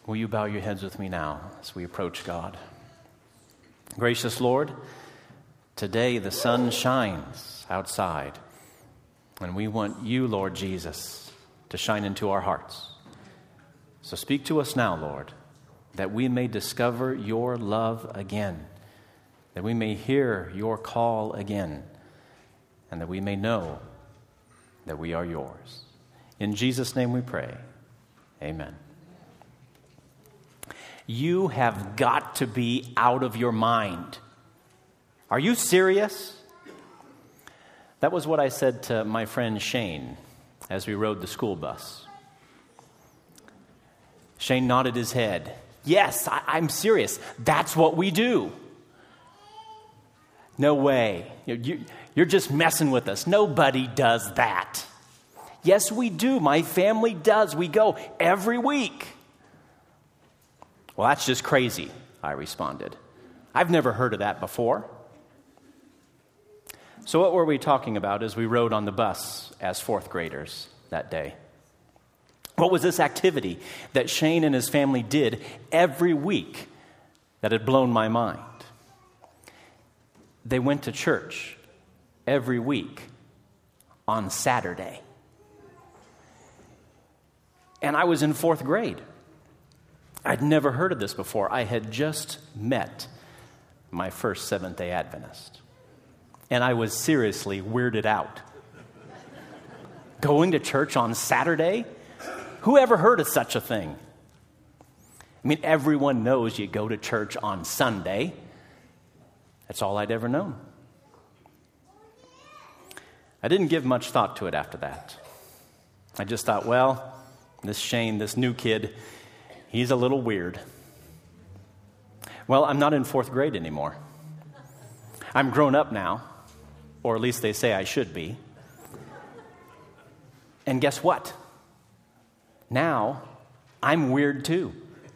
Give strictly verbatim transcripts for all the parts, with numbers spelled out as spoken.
Will you bow your heads with me now as we approach God? Gracious Lord, today the sun shines outside, and we want you, Lord Jesus, to shine into our hearts. So speak to us now, Lord, that we may discover your love again, that we may hear your call again, and that we may know that we are yours. In Jesus' name we pray. Amen. You have got to be out of your mind. Are you serious? That was what I said to my friend Shane as we rode the school bus. Shane nodded his head. Yes, I- I'm serious. That's what we do. No way. You- You're just messing with us. Nobody does that. Yes, we do. My family does. We go every week. Well, that's just crazy, I responded. I've never heard of that before. So what were we talking about as we rode on the bus as fourth graders that day? What was this activity that Shane and his family did every week that had blown my mind? They went to church every week on Saturday. And I was in fourth grade. I'd never heard of this before. I had just met my first Seventh-day Adventist. And I was seriously weirded out. Going to church on Saturday? Who ever heard of such a thing? I mean, everyone knows you go to church on Sunday. That's all I'd ever known. I didn't give much thought to it after that. I just thought, well, this Shane, this new kid, he's a little weird. Well, I'm not in fourth grade anymore. I'm grown up now, or at least they say I should be. And guess what? Now, I'm weird too.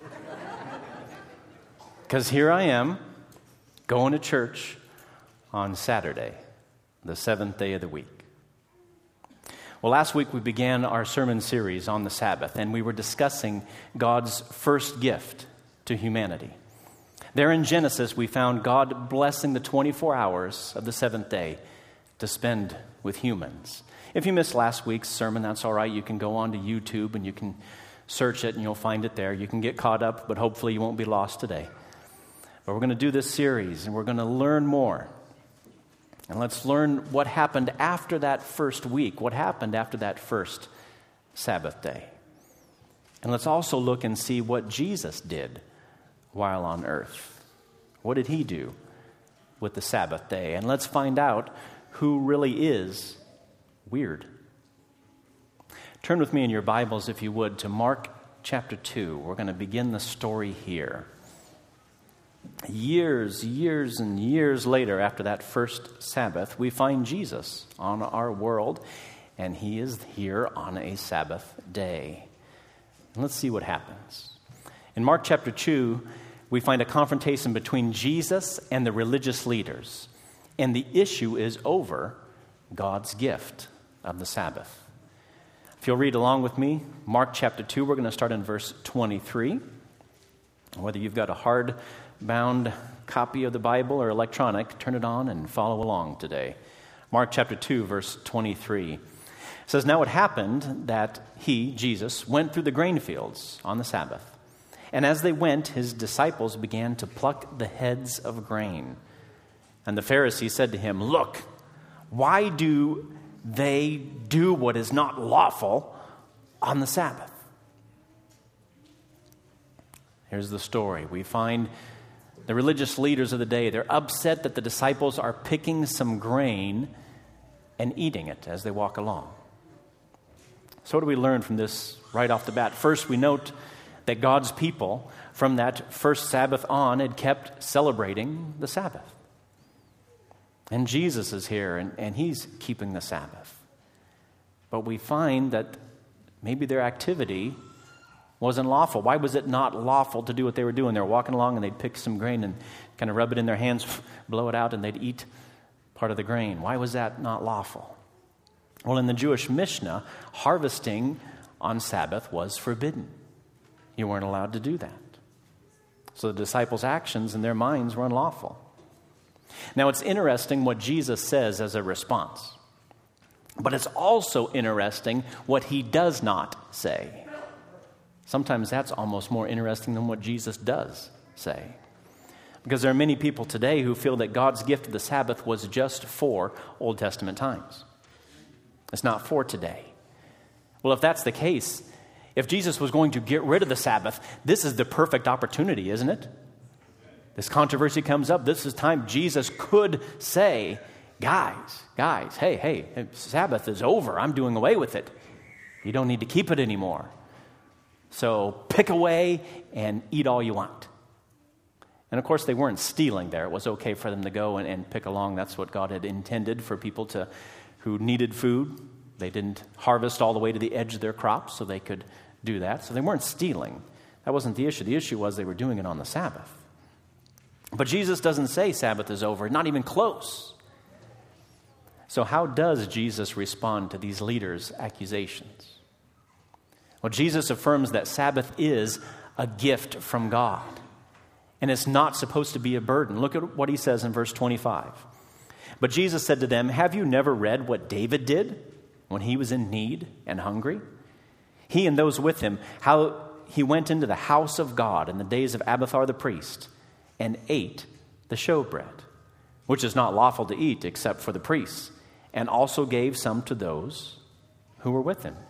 Because here I am, going to church on Saturday, the seventh day of the week. Well, last week we began our sermon series on the Sabbath, and we were discussing God's first gift to humanity. There in Genesis, we found God blessing the twenty-four hours of the seventh day to spend with humans. If you missed last week's sermon, that's all right. You can go on to YouTube and you can search it and you'll find it there. You can get caught up, but hopefully you won't be lost today. But we're going to do this series, and we're going to learn more. And let's learn what happened after that first week, what happened after that first Sabbath day. And let's also look and see what Jesus did while on earth. What did he do with the Sabbath day? And let's find out who really is weird. Turn with me in your Bibles, if you would, to Mark chapter two. We're going to begin the story here. Years, years, and years later, after that first Sabbath, we find Jesus on our world, and he is here on a Sabbath day. And let's see what happens. In Mark chapter two, we find a confrontation between Jesus and the religious leaders, and the issue is over God's gift of the Sabbath. If you'll read along with me, Mark chapter two, we're going to start in verse twenty-three. Whether you've got a hard-bound copy of the Bible or electronic, turn it on and follow along today. Mark chapter two, verse twenty-three. It says, "Now it happened that he, Jesus, went through the grain fields on the Sabbath. And as they went, his disciples began to pluck the heads of grain. And the Pharisees said to him, 'Look, why do they do what is not lawful on the Sabbath?'" Here's the story. We find the religious leaders of the day, they're upset that the disciples are picking some grain and eating it as they walk along. So what do we learn from this right off the bat? First, we note that God's people, from that first Sabbath on, had kept celebrating the Sabbath. And Jesus is here, and, and he's keeping the Sabbath. But we find that maybe their activity wasn't lawful. Why was it not lawful to do what they were doing? They were walking along and they'd pick some grain and kind of rub it in their hands, blow it out, and they'd eat part of the grain. Why was that not lawful? Well, in the Jewish Mishnah, harvesting on Sabbath was forbidden. You weren't allowed to do that. So the disciples' actions in their minds were unlawful. Now, it's interesting what Jesus says as a response. But it's also interesting what he does not say. Sometimes that's almost more interesting than what Jesus does say. Because there are many people today who feel that God's gift of the Sabbath was just for Old Testament times. It's not for today. Well, if that's the case, if Jesus was going to get rid of the Sabbath, this is the perfect opportunity, isn't it? This controversy comes up. This is time Jesus could say, guys, guys, hey, hey, Sabbath is over. I'm doing away with it. You don't need to keep it anymore. So pick away and eat all you want. And of course, they weren't stealing there. It was okay for them to go and, and pick along. That's what God had intended for people to who needed food. They didn't harvest all the way to the edge of their crops, so they could do that. So they weren't stealing. That wasn't the issue. The issue was they were doing it on the Sabbath. But Jesus doesn't say Sabbath is over, not even close. So how does Jesus respond to these leaders' accusations? Well, Jesus affirms that Sabbath is a gift from God, and it's not supposed to be a burden. Look at what he says in verse twenty-five. But Jesus said to them, have you never read what David did when he was in need and hungry? He and those with him, how he went into the house of God in the days of Abiathar the priest and ate the showbread, which is not lawful to eat except for the priests, and also gave some to those who were with him.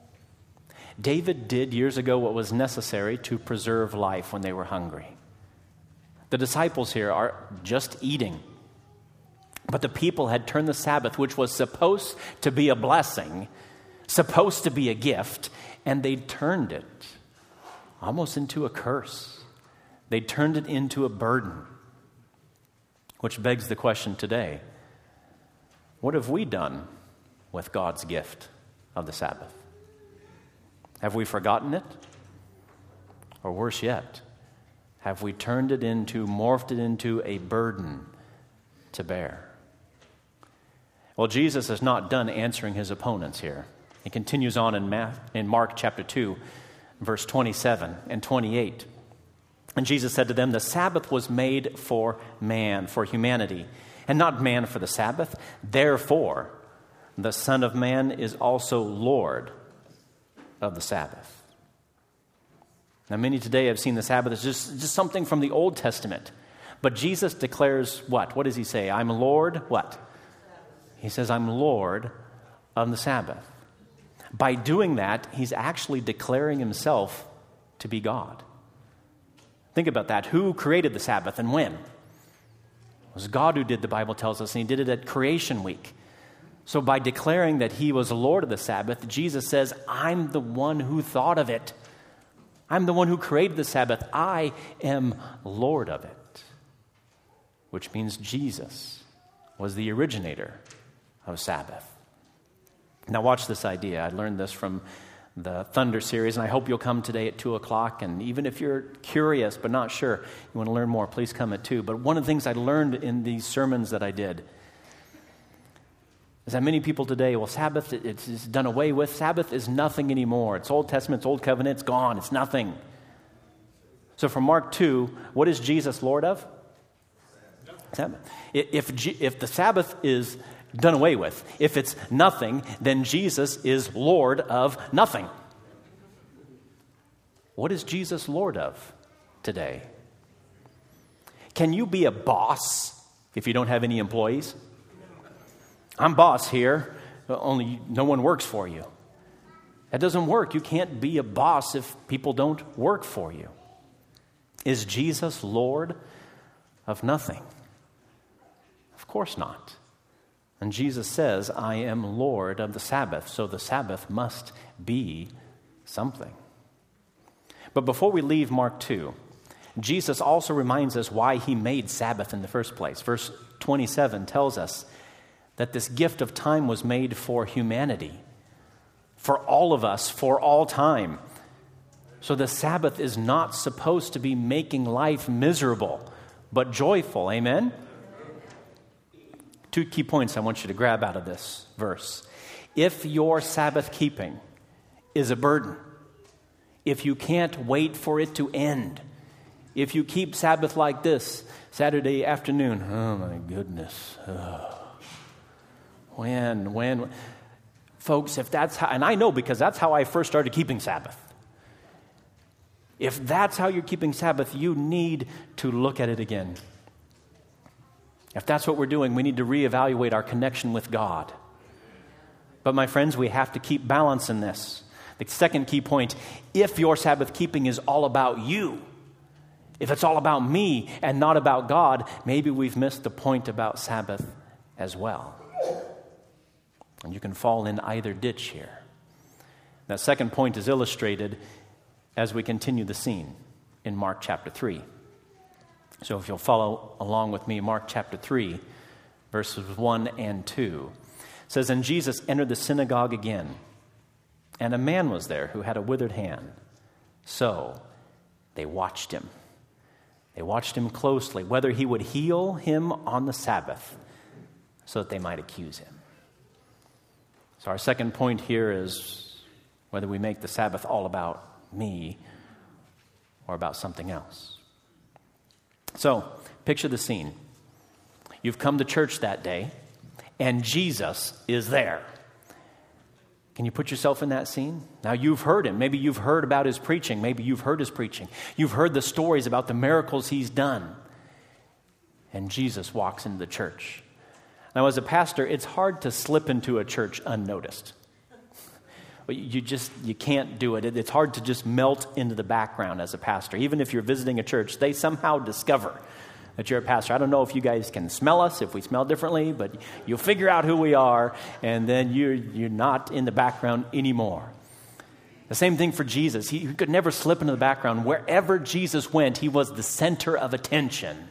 David did years ago what was necessary to preserve life when they were hungry. The disciples here are just eating. But the people had turned the Sabbath, which was supposed to be a blessing, supposed to be a gift, and they turned it almost into a curse. They turned it into a burden. Which begs the question today, what have we done with God's gift of the Sabbath? Have we forgotten it? Or worse yet, have we turned it into, morphed it into a burden to bear? Well, Jesus is not done answering his opponents here. He continues on in, Matthew, in Mark chapter two, verse twenty-seven and twenty-eight. And Jesus said to them, the Sabbath was made for man, for humanity, and not man for the Sabbath. Therefore, the Son of Man is also Lord of the Sabbath. Now, many today have seen the Sabbath as just, just something from the Old Testament. But Jesus declares what? What does he say? I'm Lord, what? He says, I'm Lord of the Sabbath. By doing that, he's actually declaring himself to be God. Think about that. Who created the Sabbath and when? It was God who did, the Bible tells us, and he did it at creation week. So by declaring that he was Lord of the Sabbath, Jesus says, I'm the one who thought of it. I'm the one who created the Sabbath. I am Lord of it. Which means Jesus was the originator of Sabbath. Now watch this idea. I learned this from the Thunder series, and I hope you'll come today at two o'clock. And even if you're curious but not sure, you want to learn more, please come at two. But one of the things I learned in these sermons that I did is that many people today, well, Sabbath, it's done away with. Sabbath is nothing anymore. It's Old Testament, it's Old Covenant, it's gone. It's nothing. So from Mark two, what is Jesus Lord of? Sabbath. If, if the Sabbath is done away with, if it's nothing, then Jesus is Lord of nothing. What is Jesus Lord of today? Can you be a boss if you don't have any employees? I'm boss here, only no one works for you. That doesn't work. You can't be a boss if people don't work for you. Is Jesus Lord of nothing? Of course not. And Jesus says, I am Lord of the Sabbath, so the Sabbath must be something. But before we leave Mark two, Jesus also reminds us why he made Sabbath in the first place. Verse twenty-seven tells us that this gift of time was made for humanity, for all of us, for all time. So the Sabbath is not supposed to be making life miserable, but joyful. Amen? Two key points I want you to grab out of this verse. If your Sabbath keeping is a burden, if you can't wait for it to end, if you keep Sabbath like this, Saturday afternoon, oh my goodness, oh. when, when, folks, if that's how, and I know because that's how I first started keeping Sabbath. If that's how you're keeping Sabbath, you need to look at it again. If that's what we're doing, we need to reevaluate our connection with God. But my friends, we have to keep balance in this. The second key point, if your Sabbath keeping is all about you, if it's all about me and not about God, maybe we've missed the point about Sabbath as well. And you can fall in either ditch here. That second point is illustrated as we continue the scene in Mark chapter three. So if you'll follow along with me, Mark chapter three, verses one and two. It says, "And Jesus entered the synagogue again, and a man was there who had a withered hand. So they watched him. They watched him closely, whether he would heal him on the Sabbath, so that they might accuse him." So our second point here is whether we make the Sabbath all about me or about something else. So, picture the scene. You've come to church that day, and Jesus is there. Can you put yourself in that scene? Now, you've heard him. Maybe you've heard about his preaching. Maybe you've heard his preaching. You've heard the stories about the miracles he's done. And Jesus walks into the church. Now, as a pastor, it's hard to slip into a church unnoticed. You just, you can't do it. It's hard to just melt into the background as a pastor. Even if you're visiting a church, they somehow discover that you're a pastor. I don't know if you guys can smell us, if we smell differently, but you'll figure out who we are, and then you're, you're not in the background anymore. The same thing for Jesus. He, he could never slip into the background. Wherever Jesus went, he was the center of attention,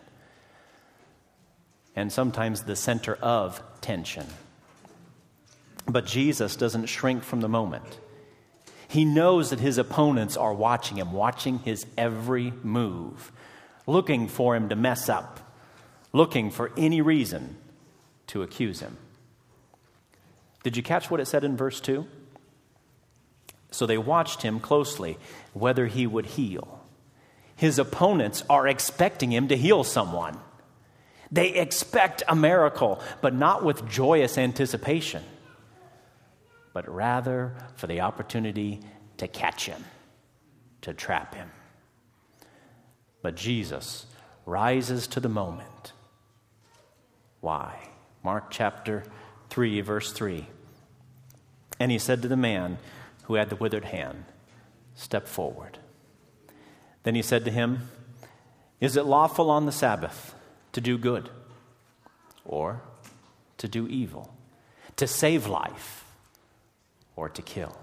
and sometimes the center of tension. But Jesus doesn't shrink from the moment. He knows that his opponents are watching him, watching his every move, looking for him to mess up, looking for any reason to accuse him. Did you catch what it said in verse two? So they watched him closely, whether he would heal. His opponents are expecting him to heal someone. They expect a miracle, but not with joyous anticipation, but rather for the opportunity to catch him, to trap him. But Jesus rises to the moment. Why? Mark chapter three, verse three. "And he said to the man who had the withered hand, 'Step forward.' Then he said to him, 'Is it lawful on the Sabbath to do good or to do evil, to save life or to kill?'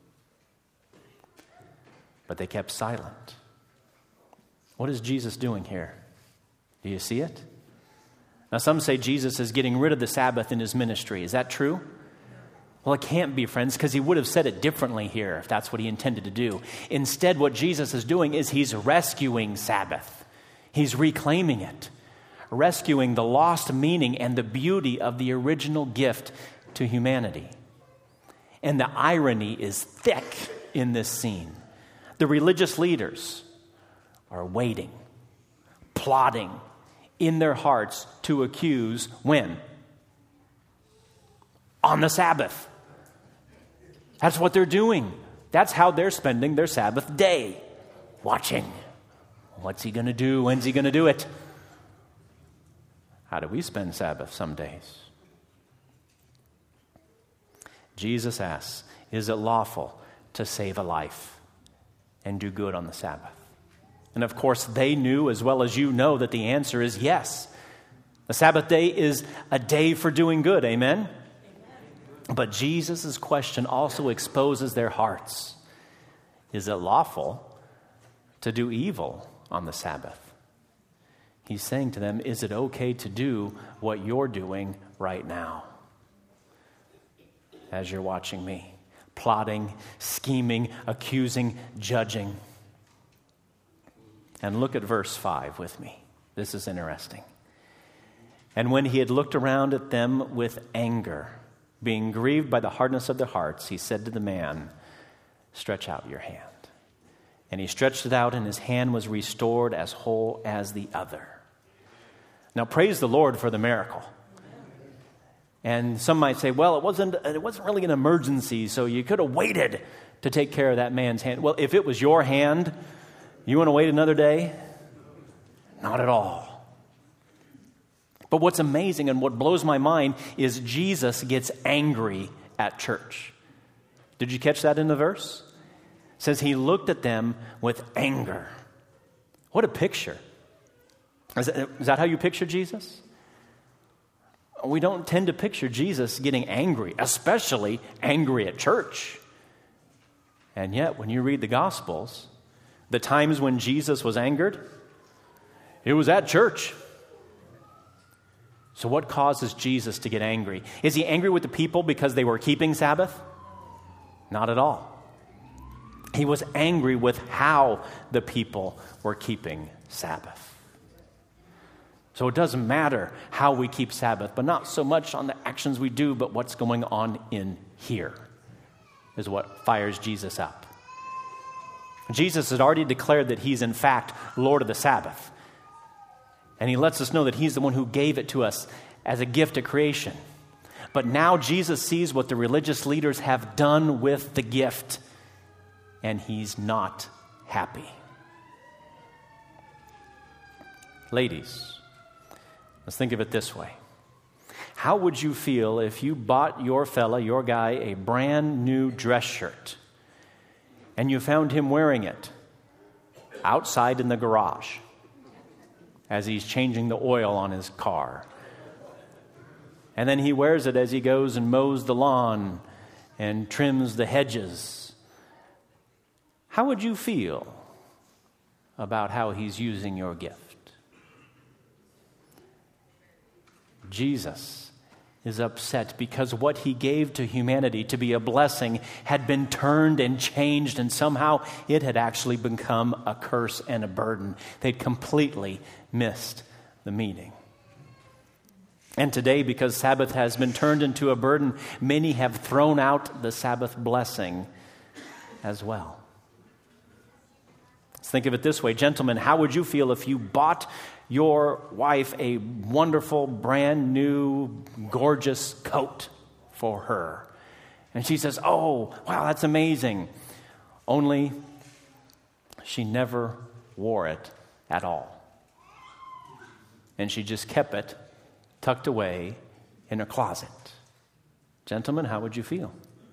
But they kept silent." What is Jesus doing here? Do you see it? Now, some say Jesus is getting rid of the Sabbath in his ministry. Is that true? Well, it can't be, friends, because he would have said it differently here if that's what he intended to do. Instead, what Jesus is doing is he's rescuing Sabbath. He's reclaiming it, rescuing the lost meaning and the beauty of the original gift to humanity. And the irony is thick in this scene. The religious leaders are waiting, plotting in their hearts to accuse when? On the Sabbath. That's what they're doing. That's how they're spending their Sabbath day. Watching. What's he going to do? When's he going to do it? How do we spend Sabbath some days? Jesus asks, is it lawful to save a life and do good on the Sabbath? And of course, they knew as well as you know that the answer is yes. The Sabbath day is a day for doing good, amen? Amen. But Jesus' question also exposes their hearts. Is it lawful to do evil on the Sabbath? He's saying to them, is it okay to do what you're doing right now? As you're watching me, plotting, scheming, accusing, judging. And look at verse five with me. This is interesting. And when he had looked around at them with anger, being grieved by the hardness of their hearts, he said to the man, stretch out your hand. And he stretched it out, and his hand was restored as whole as the other. Now, praise the Lord for the miracle. And some might say, well, it wasn't, it wasn't really an emergency, so you could have waited to take care of that man's hand. Well, if it was your hand, you want to wait another day? Not at all. But what's amazing and what blows my mind is Jesus gets angry at church. Did you catch that in the verse? It says he looked at them with anger. What a picture. Is that, is that how you picture Jesus? We don't tend to picture Jesus getting angry, especially angry at church. And yet, when you read the Gospels, the times when Jesus was angered, it was at church. So what causes Jesus to get angry? Is he angry with the people because they were keeping Sabbath? Not at all. He was angry with how the people were keeping Sabbath. So it doesn't matter how we keep Sabbath, but not so much on the actions we do, but what's going on in here is what fires Jesus up. Jesus had already declared that he's in fact Lord of the Sabbath. And he lets us know that he's the one who gave it to us as a gift of creation. But now Jesus sees what the religious leaders have done with the gift, and he's not happy. Ladies, let's think of it this way. How would you feel if you bought your fella, your guy, a brand new dress shirt, and you found him wearing it outside in the garage as he's changing the oil on his car? And then he wears it as he goes and mows the lawn and trims the hedges. How would you feel about how he's using your gift? Jesus is upset because what he gave to humanity to be a blessing had been turned and changed, and somehow it had actually become a curse and a burden. They'd completely missed the meaning. And today, because Sabbath has been turned into a burden, many have thrown out the Sabbath blessing as well. Let's think of it this way. Gentlemen, how would you feel if you bought your wife a wonderful, brand new, gorgeous coat for her? And she says, oh, wow, that's amazing. Only she never wore it at all. And she just kept it tucked away in her closet. Gentlemen, how would you feel?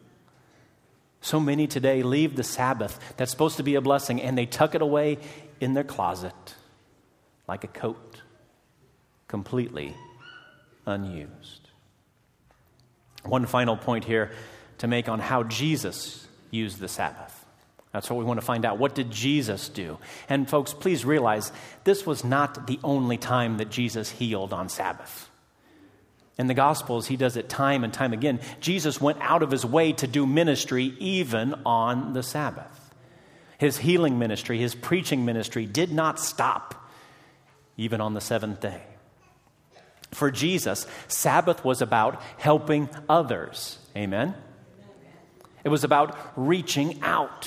So many today leave the Sabbath that's supposed to be a blessing, and they tuck it away in their closet like a coat, completely unused. One final point here to make on how Jesus used the Sabbath. That's what we want to find out. What did Jesus do? And folks, please realize this was not the only time that Jesus healed on Sabbath. In the Gospels, he does it time and time again. Jesus went out of his way to do ministry even on the Sabbath. His healing ministry, his preaching ministry did not stop even on the seventh day. For Jesus, Sabbath was about helping others. Amen? It was about reaching out.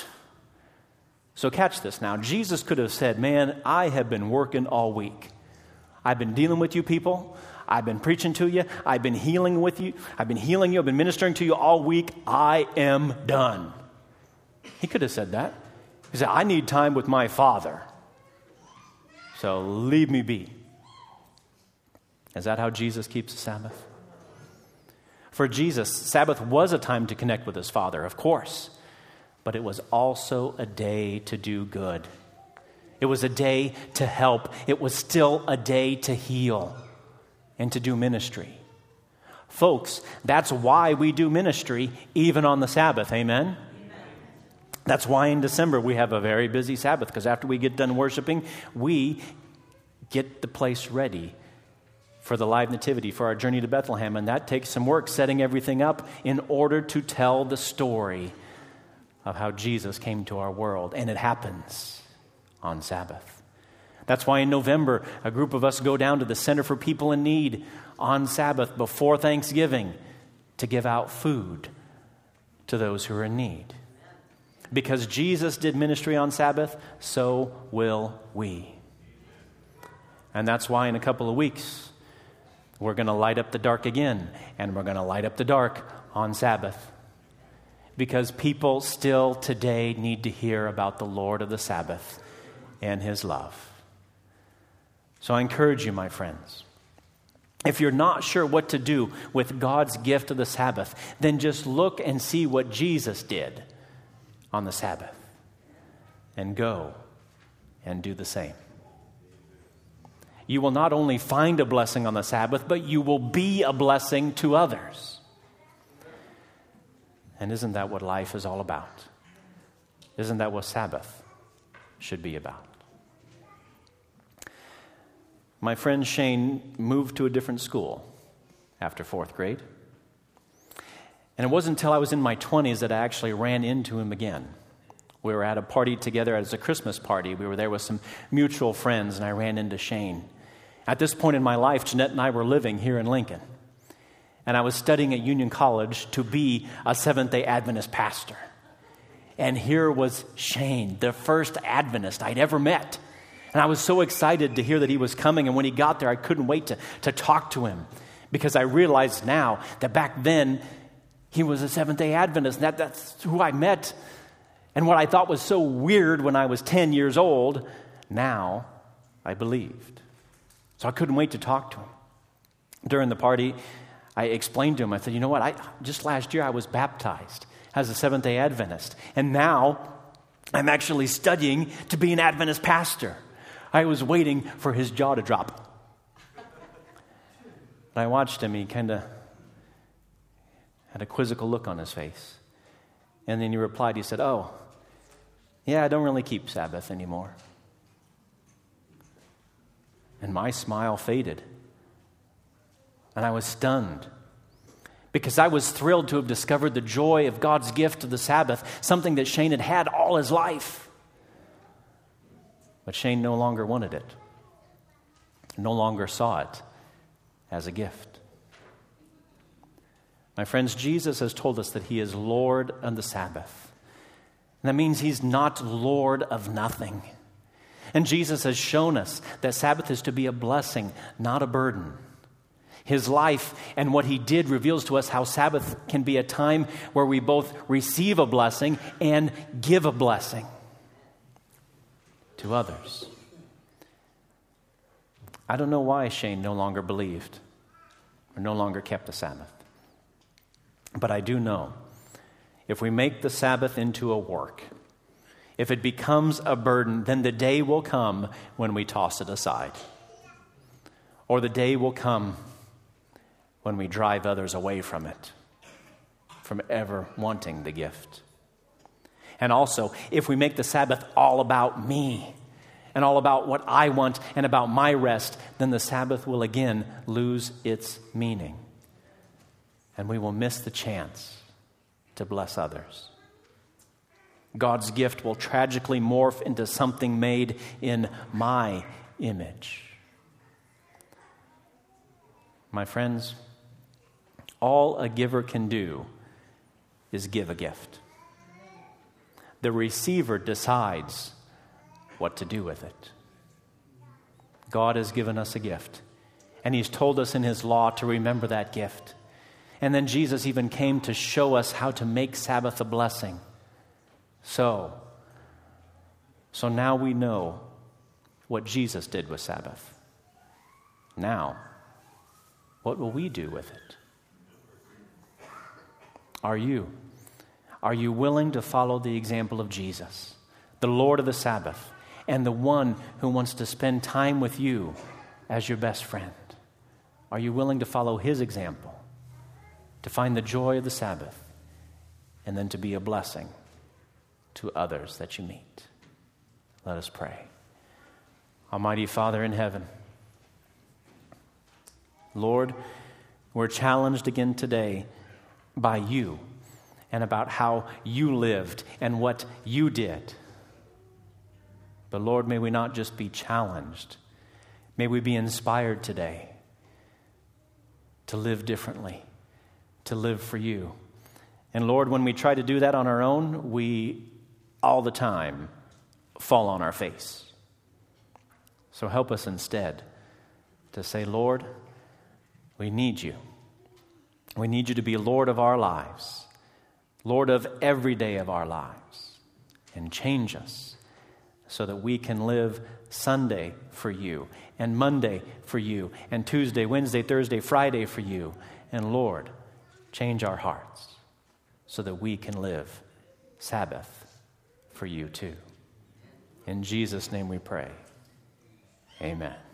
So catch this now. Jesus could have said, man, I have been working all week. I've been dealing with you people. I've been preaching to you. I've been healing with you. I've been healing you. I've been ministering to you all week. I am done. He could have said that. He said, I need time with my Father. So leave me be. Is that how Jesus keeps the Sabbath? For Jesus, Sabbath was a time to connect with his Father, of course. But it was also a day to do good. It was a day to help. It was still a day to heal and to do ministry. Folks, that's why we do ministry even on the Sabbath. Amen? Amen. That's why in December we have a very busy Sabbath, because after we get done worshiping, we get the place ready for the live nativity, for our journey to Bethlehem. And that takes some work, setting everything up in order to tell the story of how Jesus came to our world. And it happens on Sabbath. That's why in November, a group of us go down to the Center for People in Need on Sabbath before Thanksgiving to give out food to those who are in need. Because Jesus did ministry on Sabbath, so will we. And that's why in a couple of weeks, we're going to light up the dark again, and we're going to light up the dark on Sabbath. Because people still today need to hear about the Lord of the Sabbath and His love. So I encourage you, my friends, if you're not sure what to do with God's gift of the Sabbath, then just look and see what Jesus did on the Sabbath, and go and do the same. You will not only find a blessing on the Sabbath, but you will be a blessing to others. And isn't that what life is all about? Isn't that what Sabbath should be about? My friend Shane moved to a different school after fourth grade. And it wasn't until I was in my twenties that I actually ran into him again. We were at a party together as a Christmas party. We were there with some mutual friends, and I ran into Shane. At this point in my life, Jeanette and I were living here in Lincoln. And I was studying at Union College to be a Seventh-day Adventist pastor. And here was Shane, the first Adventist I'd ever met. And I was so excited to hear that he was coming. And when he got there, I couldn't wait to, to talk to him. Because I realized now that back then, he was a Seventh-day Adventist. And that, that's who I met. And what I thought was so weird when I was ten years old, now I believed. So I couldn't wait to talk to him. During the party, I explained to him, I said, you know what, I just last year I was baptized as a Seventh-day Adventist. And now I'm actually studying to be an Adventist pastor. I was waiting for his jaw to drop. And I watched him, he kind of had a quizzical look on his face. And then he replied, he said, oh, yeah, I don't really keep Sabbath anymore. And my smile faded. And I was stunned. Because I was thrilled to have discovered the joy of God's gift of the Sabbath, something that Shane had had all his life. But Shane no longer wanted it. No longer saw it as a gift. My friends, Jesus has told us that He is Lord of the Sabbath. And that means He's not Lord of nothing. And Jesus has shown us that Sabbath is to be a blessing, not a burden. His life and what He did reveals to us how Sabbath can be a time where we both receive a blessing and give a blessing to others. I don't know why Shane no longer believed or no longer kept the Sabbath. But I do know if we make the Sabbath into a work, if it becomes a burden, then the day will come when we toss it aside. Or the day will come when we drive others away from it, from ever wanting the gift. And also, if we make the Sabbath all about me and all about what I want and about my rest, then the Sabbath will again lose its meaning. And we will miss the chance to bless others. God's gift will tragically morph into something made in my image. My friends, all a giver can do is give a gift. The receiver decides what to do with it. God has given us a gift, and He's told us in His law to remember that gift. And then Jesus even came to show us how to make Sabbath a blessing. So, so now we know what Jesus did with Sabbath. Now, what will we do with it? Are you? Are you willing to follow the example of Jesus, the Lord of the Sabbath, and the one who wants to spend time with you as your best friend? Are you willing to follow His example, to find the joy of the Sabbath, and then to be a blessing to others that you meet? Let us pray. Almighty Father in heaven, Lord, we're challenged again today by You and about how You lived and what You did. But Lord, may we not just be challenged. May we be inspired today to live differently, to live for You. And Lord, when we try to do that on our own, we all the time fall on our face. So help us instead to say, Lord, we need you. We need you to be Lord of our lives, Lord of every day of our lives, and change us so that we can live Sunday for you, and Monday for you, and Tuesday, Wednesday, Thursday, Friday for you. And Lord, change our hearts so that we can live Sabbath for you too. In Jesus' name we pray. Amen.